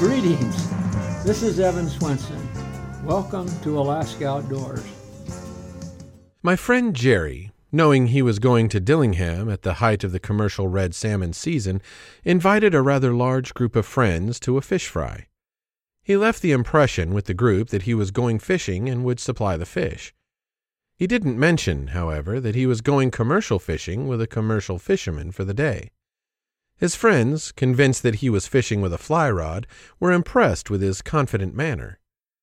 Greetings. This is Evan Swenson. Welcome to Alaska Outdoors. My friend Jerry, knowing he was going to Dillingham at the height of the commercial red salmon season, invited a rather large group of friends to a fish fry. He left the impression with the group that he was going fishing and would supply the fish. He didn't mention, however, that he was going commercial fishing with a commercial fisherman for the day. His friends, convinced that he was fishing with a fly rod, were impressed with his confident manner.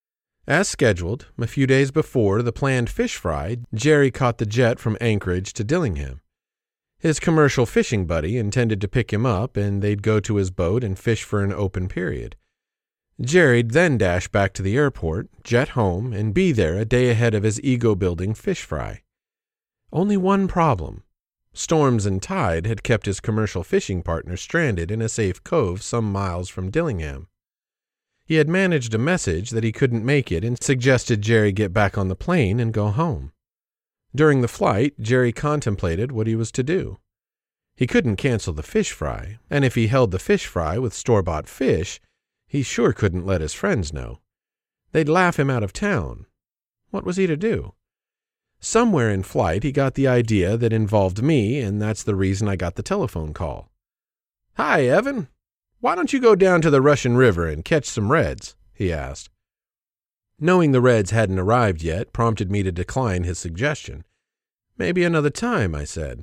As scheduled, a few days before the planned fish fry, Jerry caught the jet from Anchorage to Dillingham. His commercial fishing buddy intended to pick him up, and they'd go to his boat and fish for an open period. Jerry'd then dash back to the airport, jet home, and be there a day ahead of his ego-building fish fry. Only one problem. Storms and tide had kept his commercial fishing partner stranded in a safe cove some miles from Dillingham. He had managed a message that he couldn't make it and suggested Jerry get back on the plane and go home. During the flight, Jerry contemplated what he was to do. He couldn't cancel the fish fry, and if he held the fish fry with store-bought fish, he sure couldn't let his friends know. They'd laugh him out of town. What was he to do? Somewhere in flight, he got the idea that involved me, and that's the reason I got the telephone call. "Hi, Evan. Why don't you go down to the Russian River and catch some reds?" he asked. Knowing the reds hadn't arrived yet prompted me to decline his suggestion. "Maybe another time," I said.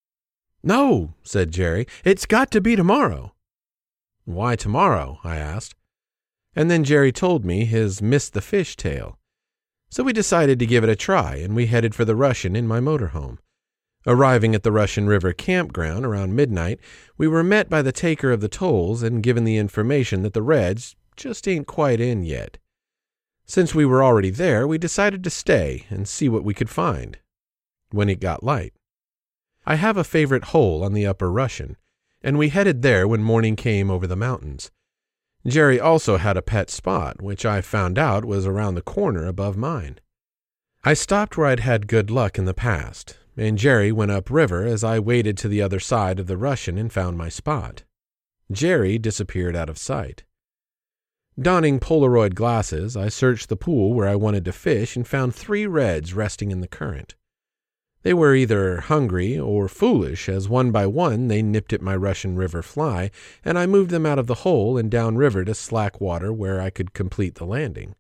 "No," said Jerry. "It's got to be tomorrow." "Why tomorrow?" I asked. And then Jerry told me his missed the fish tale. So we decided to give it a try, and we headed for the Russian in my motorhome. Arriving at the Russian River campground around midnight, we were met by the taker of the tolls and given the information that the reds just ain't quite in yet. Since we were already there, we decided to stay and see what we could find. When it got light. I have a favorite hole on the Upper Russian, and we headed there when morning came over the mountains. Jerry also had a pet spot, which I found out was around the corner above mine. I stopped where I'd had good luck in the past, and Jerry went upriver as I waded to the other side of the Russian and found my spot. Jerry disappeared out of sight. Donning Polaroid glasses, I searched the pool where I wanted to fish and found 3 reds resting in the current. They were either hungry or foolish, as one by one they nipped at my Russian River fly, and I moved them out of the hole and downriver to slack water where I could complete the landing.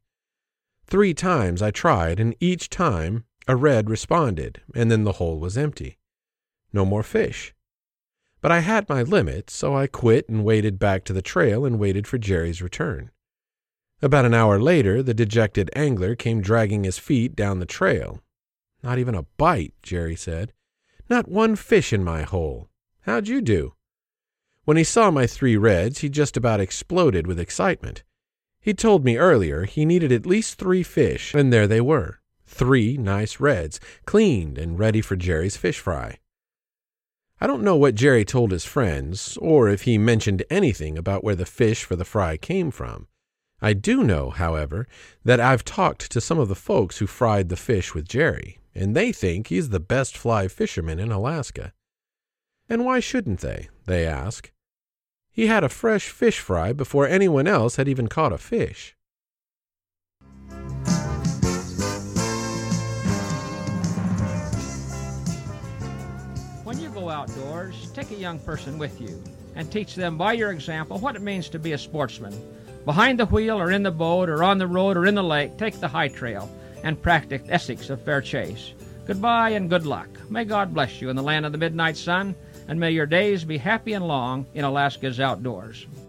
3 times I tried, and each time a red responded, and then the hole was empty. No more fish. But I had my limit, so I quit and waded back to the trail and waited for Jerry's return. About an hour later, the dejected angler came dragging his feet down the trail. "Not even a bite," Jerry said. "Not one fish in my hole. How'd you do?" When he saw my 3 reds, he just about exploded with excitement. He'd told me earlier he needed at least 3 fish, and there they were. 3 nice reds, cleaned and ready for Jerry's fish fry. I don't know what Jerry told his friends, or if he mentioned anything about where the fish for the fry came from. I do know, however, that I've talked to some of the folks who fried the fish with Jerry, and they think he's the best fly fisherman in Alaska. And why shouldn't they? They ask. He had a fresh fish fry before anyone else had even caught a fish. When you go outdoors, take a young person with you and teach them by your example what it means to be a sportsman. Behind the wheel or in the boat or on the road or in the lake, take the high trail and practice ethics of fair chase. Goodbye and good luck. May God bless you in the land of the midnight sun, and may your days be happy and long in Alaska's outdoors.